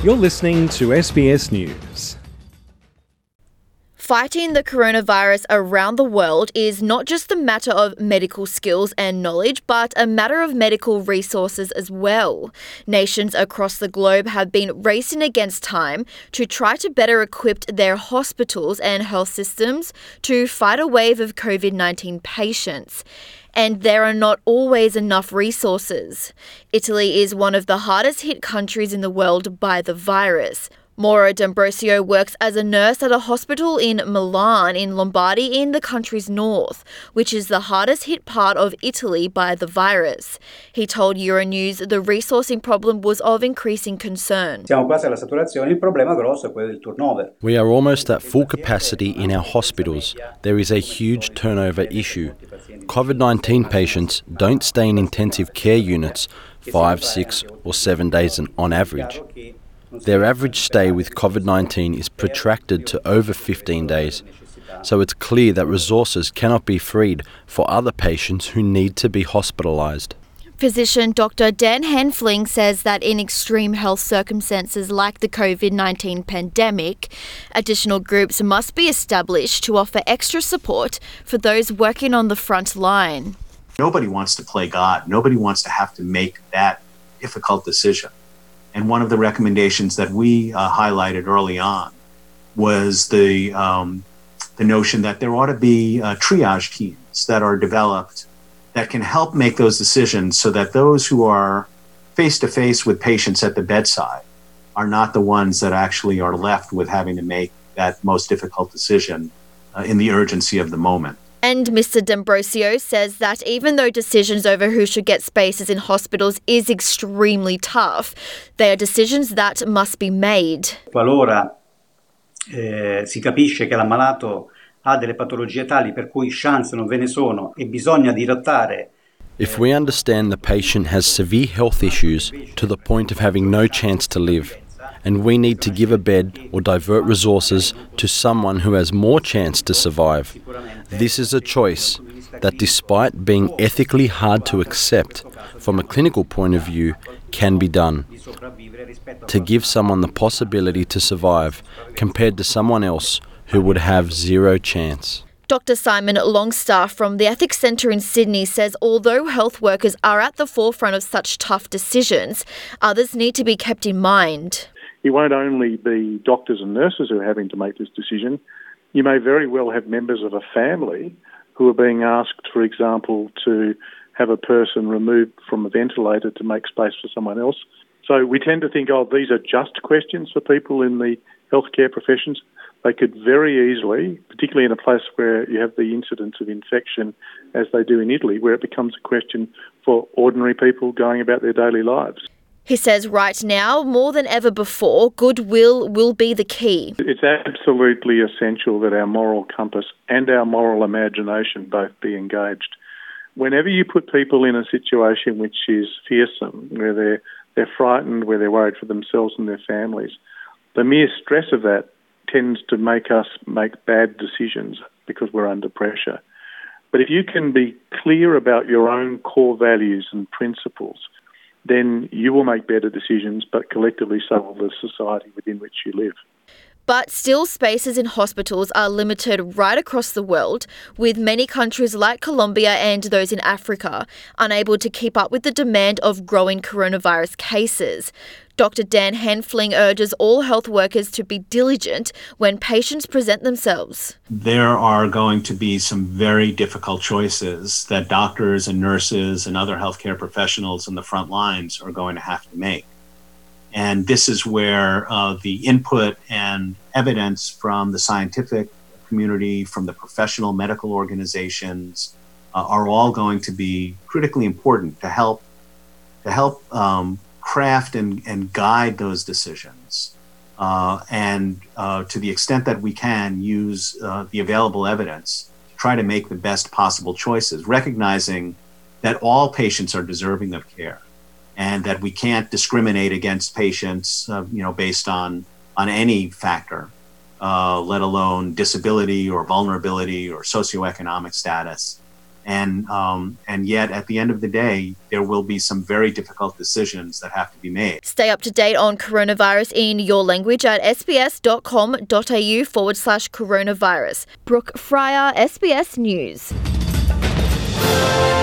You're listening to SBS News. Fighting the coronavirus around the world is not just a matter of medical skills and knowledge, but a matter of medical resources as well. Nations across the globe have been racing against time to try to better equip their hospitals and health systems to fight a wave of COVID-19 patients. And there are not always enough resources. Italy is one of the hardest hit countries in the world by the virus. Maura D'Ambrosio works as a nurse at a hospital in Milan in Lombardy in the country's north, which is the hardest hit part of Italy by the virus. He told Euronews the resourcing problem was of increasing concern. Siamo quasi alla saturazione, il problema grosso è quello del turnover. We are almost at full capacity in our hospitals. There is a huge turnover issue. COVID-19 patients don't stay in intensive care units 5, 6 or 7 days on average. Their average stay with COVID-19 is protracted to over 15 days, so it's clear that resources cannot be freed for other patients who need to be hospitalised. Physician Dr. Dan Hanfling says that in extreme health circumstances like the COVID-19 pandemic, additional groups must be established to offer extra support for those working on the front line. Nobody wants to play God. Nobody wants to have to make that difficult decision. And one of the recommendations that we highlighted early on was the notion that there ought to be triage teams that are developed that can help make those decisions so that those who are face-to-face with patients at the bedside are not the ones that actually are left with having to make that most difficult decision in the urgency of the moment. And Mr. D'Ambrosio says that even though decisions over who should get spaces in hospitals is extremely tough, they are decisions that must be made. Qualora si capisce che l'ammalato ha delle patologie tali per cui chance non ve ne sono e bisogna dirottare. If we understand the patient has severe health issues to the point of having no chance to live, and we need to give a bed or divert resources to someone who has more chance to survive. This is a choice that, despite being ethically hard to accept from a clinical point of view, can be done. To give someone the possibility to survive compared to someone else who would have zero chance. Dr. Simon Longstaff from the Ethics Centre in Sydney says although health workers are at the forefront of such tough decisions, others need to be kept in mind. It won't only be doctors and nurses who are having to make this decision. You may very well have members of a family who are being asked, for example, to have a person removed from a ventilator to make space for someone else. So we tend to think, these are just questions for people in the healthcare professions. They could very easily, particularly in a place where you have the incidence of infection as they do in Italy, where it becomes a question for ordinary people going about their daily lives. He says right now, more than ever before, goodwill will be the key. It's absolutely essential that our moral compass and our moral imagination both be engaged. Whenever you put people in a situation which is fearsome, where they're frightened, where they're worried for themselves and their families, the mere stress of that tends to make us make bad decisions because we're under pressure. But if you can be clear about your own core values and principles, then you will make better decisions, but collectively so will the society within which you live. But still, spaces in hospitals are limited right across the world, with many countries like Colombia and those in Africa unable to keep up with the demand of growing coronavirus cases. Dr. Dan Hanfling urges all health workers to be diligent when patients present themselves. There are going to be some very difficult choices that doctors and nurses and other healthcare professionals in the front lines are going to have to make. And this is where the input and evidence from the scientific community, from the professional medical organizations, are all going to be critically important to help craft and guide those decisions. And to the extent that we can, use the available evidence to try to make the best possible choices, recognizing that all patients are deserving of care, and that we can't discriminate against patients, based on any factor, let alone disability or vulnerability or socioeconomic status. And yet, at the end of the day, there will be some very difficult decisions that have to be made. Stay up to date on coronavirus in your language at sbs.com.au/coronavirus. Brooke Fryer, SBS News.